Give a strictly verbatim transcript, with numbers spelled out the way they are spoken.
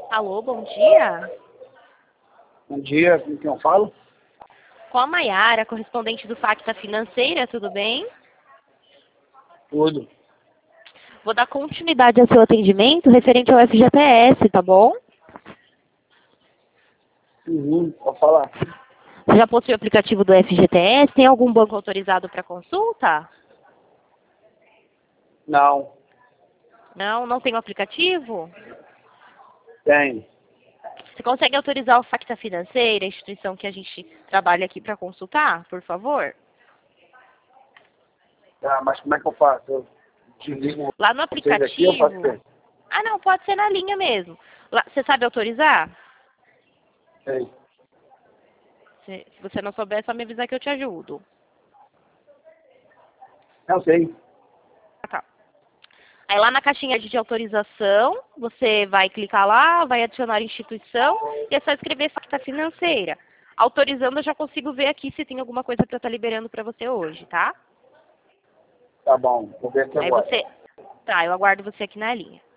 Alô, bom dia. Bom dia, com quem eu falo? Com a Maiara, correspondente do Facta Financeira, tudo bem? Tudo. Vou dar continuidade ao seu atendimento referente ao F G T S, tá bom? Uhum, pode falar. Você já possui o aplicativo do F G T S? Tem algum banco autorizado para consulta? Não, Não, não tem o aplicativo? tem. Você consegue autorizar o Facta Financeira, a instituição que a gente trabalha aqui para consultar, por favor? Tá, mas como é que eu faço? Eu te ligo Lá no vocês aqui, eu faço o aplicativo... quê? Ah, não, pode ser na linha mesmo. Lá, você sabe autorizar? Sei. Se, se você não souber, é só me avisar que eu te ajudo. Não sei. Ah, tá. Aí lá na caixinha de autorização, você vai clicar lá, vai adicionar instituição e é só escrever Facta Financeira. Autorizando, eu já consigo ver aqui se tem alguma coisa para estar liberando para você hoje, tá? Tá bom, vou ver aqui Aí agora. você... Tá, eu aguardo você aqui na linha.